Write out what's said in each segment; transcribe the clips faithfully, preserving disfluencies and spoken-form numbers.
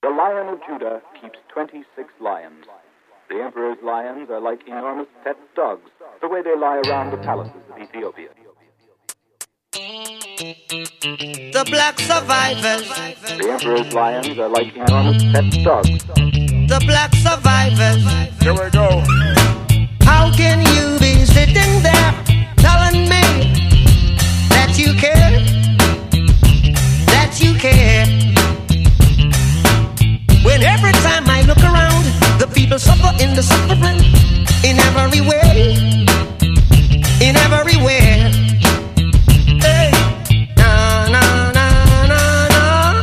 The Lion of Judah keeps twenty-six lions. The emperor's lions are like enormous pet dogs, the way they lie around the palaces of Ethiopia. The black survivors. The emperor's lions are like enormous pet dogs. The black survivors. Here we go. How can you be sitting there telling me that you care? That you care? When every time I look around, the people suffer in the suffering, in every way, in every way. Hey, na na na na na.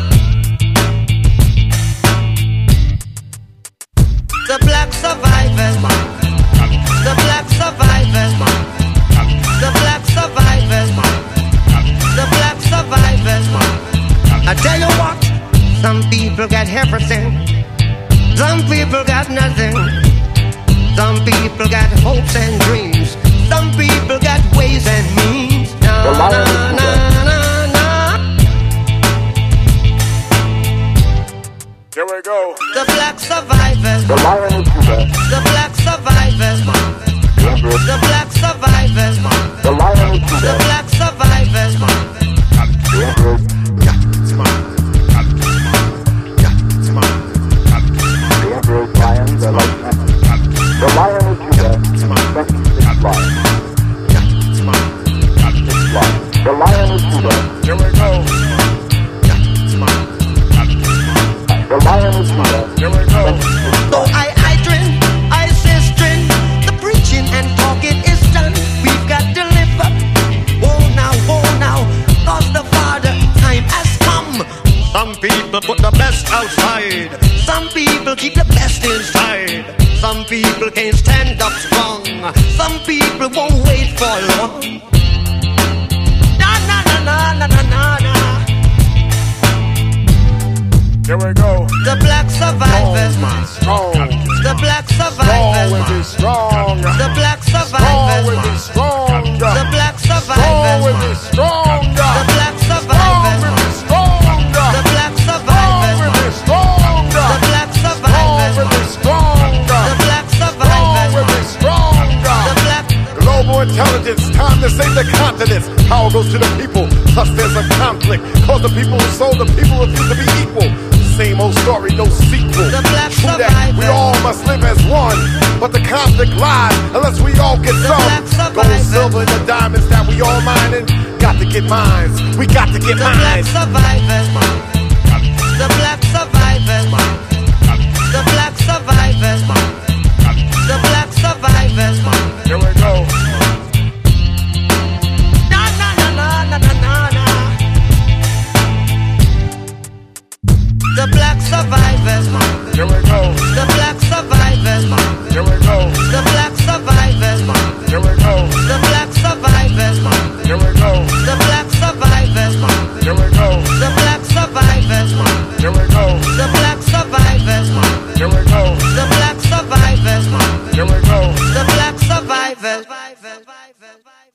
The black survivors, the black survivors, the black survivors, the black survivors. I tell you what. Some people got everything. Some people got nothing. Some people got hopes and dreams. Some people got ways and means. Na na na na na. Here we go. The black survivors. The Lion of Judah. The black survivors. The emperor. The black survivors. The Lion of The Judah. black survivors. The emperor. The emperor's lions are like the Lion of Judah keeps twenty-six lions. Six lions. The Lion of Judah. Here we go. The Lion of Judah. Here we go. Though I I drink, I sistering, the preaching and talking is done. We've got to live up. Oh now, oh now, cause the Father time has come. Some people put the best outside. Some people keep the best inside. Some people can't stand up strong. Some people won't wait for long. Na na na na na na na na. Here we go. The black survivors. Strong. The black Strong survivors. with me, strong. The black Strong survivors. with me, strong. The black Strong survivors. with me, strong. The black Strong survivors. with me, strong. The black Strong survivors. with me, strong. The black Strong survivors. with me, strong. The black Strong survivors. with me, strong. The black. Global intelligence, time to save the continents. Power goes to the people, plus there's a conflict. Cause the people who sold the people refuse to be equal. Same old story, no sequel. The black True that, we survivors. all must live as one. But the conflict lies unless we all get The some. black Gold, survivors. silver, and the diamonds that we all mining. Got to get mines, we got to get The black mines. survivors.